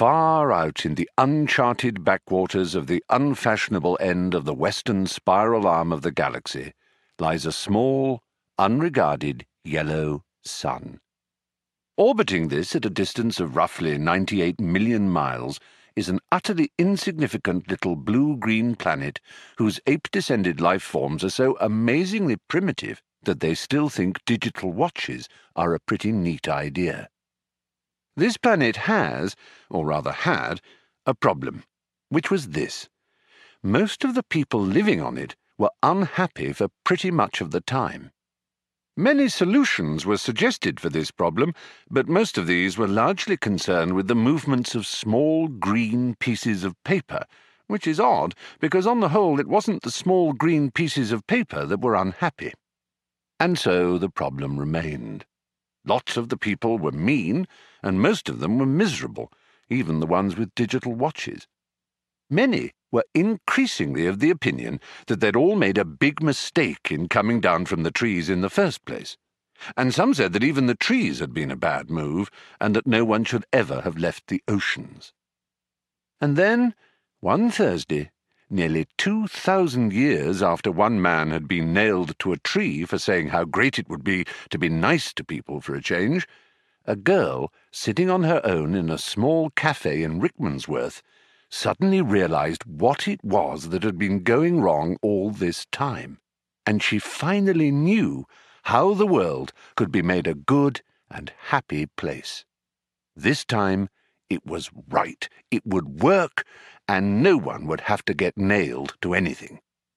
Far out in the uncharted backwaters of the unfashionable end of the western spiral arm of the galaxy lies a small, unregarded yellow sun. Orbiting this at a distance of roughly 98 million miles is an utterly insignificant little blue-green planet whose ape-descended life forms are so amazingly primitive that they still think digital watches are a pretty neat idea. This planet has, or rather had, a problem, which was this. Most of the people living on it were unhappy for pretty much of the time. Many solutions were suggested for this problem, but most of these were largely concerned with the movements of small green pieces of paper, which is odd, because on the whole it wasn't the small green pieces of paper that were unhappy. And so the problem remained. Lots of the people were mean, and most of them were miserable, even the ones with digital watches. Many were increasingly of the opinion that they'd all made a big mistake in coming down from the trees in the first place, and some said that even the trees had been a bad move, and that no one should ever have left the oceans. And then, one Thursday, nearly 2,000 years after one man had been nailed to a tree for saying how great it would be to be nice to people for a change, a girl, sitting on her own in a small cafe in Rickmansworth, suddenly realized what it was that had been going wrong all this time, and she finally knew how the world could be made a good and happy place. This time, it was right, it would work, and no one would have to get nailed to anything.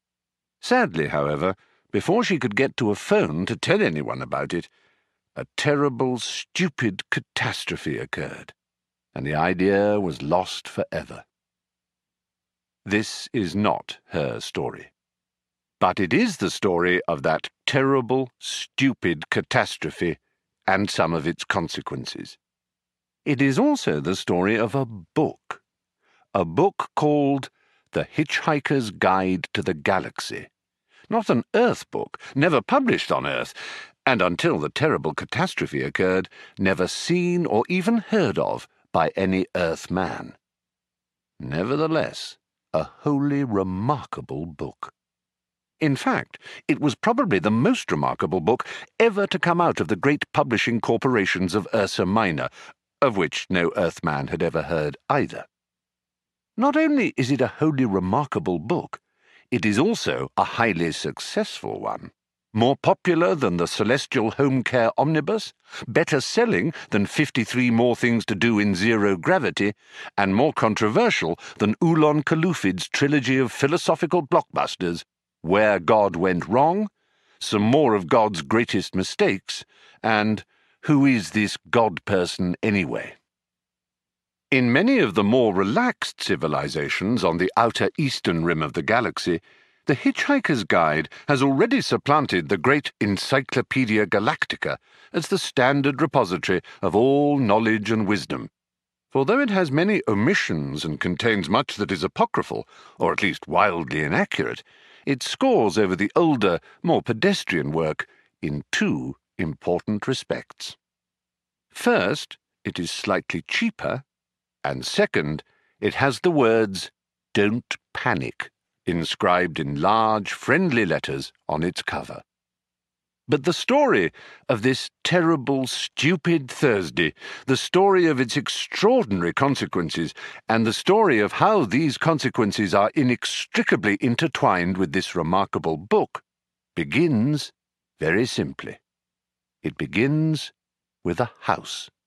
Sadly, however, before she could get to a phone to tell anyone about it, a terrible, stupid catastrophe occurred, and the idea was lost forever. This is not her story. But it is the story of that terrible, stupid catastrophe and some of its consequences. It is also the story of a book called The Hitchhiker's Guide to the Galaxy. Not an Earth book, never published on Earth, and until the terrible catastrophe occurred, never seen or even heard of by any Earthman. Nevertheless, a wholly remarkable book. In fact, it was probably the most remarkable book ever to come out of the great publishing corporations of Ursa Minor, of which no Earthman had ever heard either. Not only is it a wholly remarkable book, it is also a highly successful one. More popular than the Celestial Home Care Omnibus, better selling than 53 More Things to Do in Zero Gravity, and more controversial than Ulon Kalufid's trilogy of philosophical blockbusters, Where God Went Wrong, Some More of God's Greatest Mistakes, and Who Is This God Person Anyway? In many of the more relaxed civilizations on the outer eastern rim of the galaxy, The Hitchhiker's Guide has already supplanted the great Encyclopedia Galactica as the standard repository of all knowledge and wisdom. For though it has many omissions and contains much that is apocryphal, or at least wildly inaccurate, it scores over the older, more pedestrian work in two important respects. First, it is slightly cheaper, and second, it has the words, "Don't panic," inscribed in large, friendly letters on its cover. But the story of this terrible, stupid Thursday, the story of its extraordinary consequences, and the story of how these consequences are inextricably intertwined with this remarkable book, begins very simply. It begins with a house.